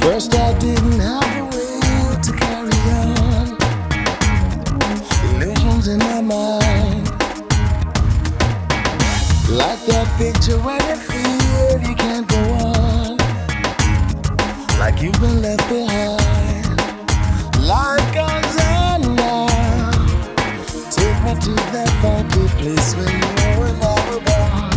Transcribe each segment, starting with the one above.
First I didn't have the way to carry on. Illusions in my mind, like that picture when you feel you can't go on, like you've been left behind. Life goes on now. Take me to that funky place where you were never born.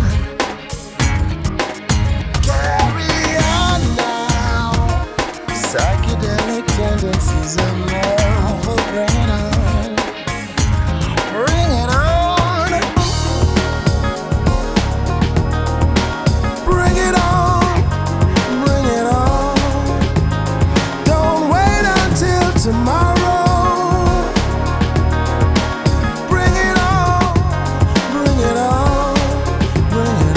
Carry on now. Psychedelic tendencies are more. Bring it on. Bring it on. Bring it on. Bring it on. Don't wait until tomorrow. Bring it on. Bring it on. Bring it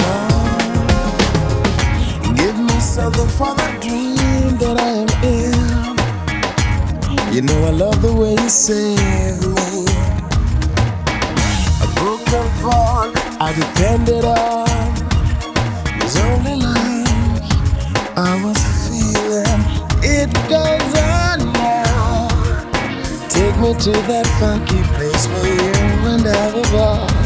on. Give me something for the dream that I am in. You know I love the way you save me. A broken fall I depended on was only life I was feeling. It goes on now. Take me to that funky place where you and I were born.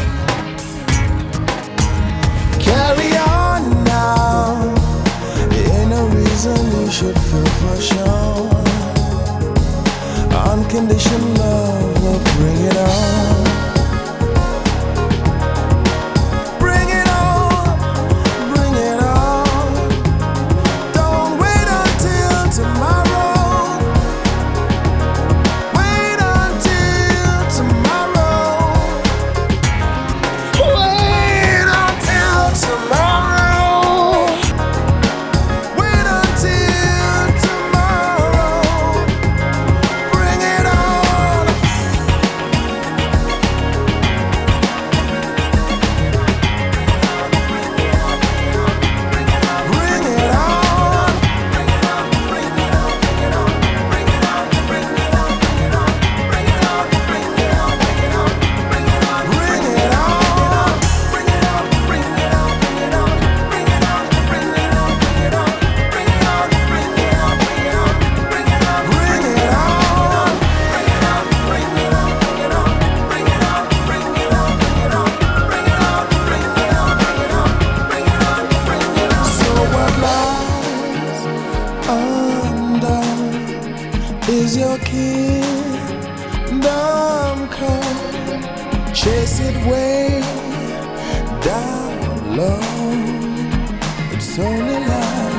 Carry on now. Ain't no reason you should feel for sure. Unconditional love will bring it on. Bring it on, bring it on. Don't wait until tomorrow. Wait until tomorrow. Wait until tomorrow. Wait until tomorrow. Bring it on. Bring it on. So what lies undone is your kingdom come. Chase it way down low. It's only life.